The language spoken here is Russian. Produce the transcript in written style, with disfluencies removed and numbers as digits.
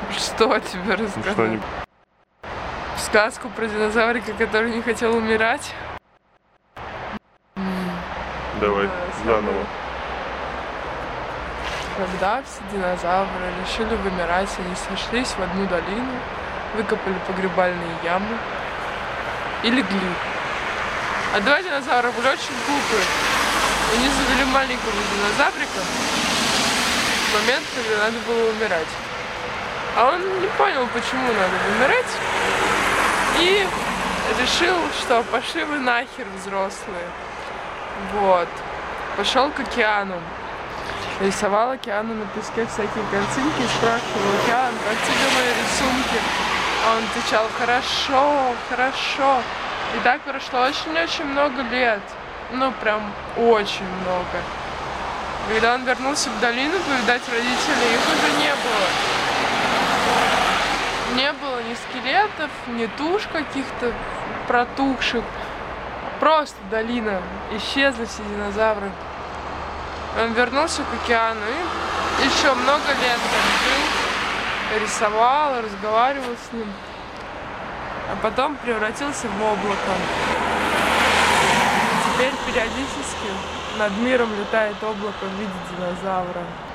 Что тебе рассказать? Сказку про динозаврика, который не хотел умирать? Давай, заново. Когда все динозавры решили вымирать, они сошлись в одну долину, выкопали погребальные ямы и легли. А два динозавра были очень глупые. Они завели маленького динозаврика в момент, когда надо было умирать. А он не понял, почему надо вымирать, и решил, что пошли вы нахер, взрослые. Вот. Пошел к океану. Рисовал океану на песке всякие картинки и спрашивал: океан, как тебе мои рисунки? А он отвечал: хорошо, хорошо. И так прошло очень-очень много лет. Ну, прям очень много. Когда он вернулся в долину повидать родителей, их уже не было. Не было ни скелетов, ни туш каких-то протухших. Просто долина. Исчезли все динозавры. Он вернулся к океану и еще много лет там жил, рисовал, разговаривал с ним. А потом превратился в облако. Теперь периодически над миром летает облако в виде динозавра.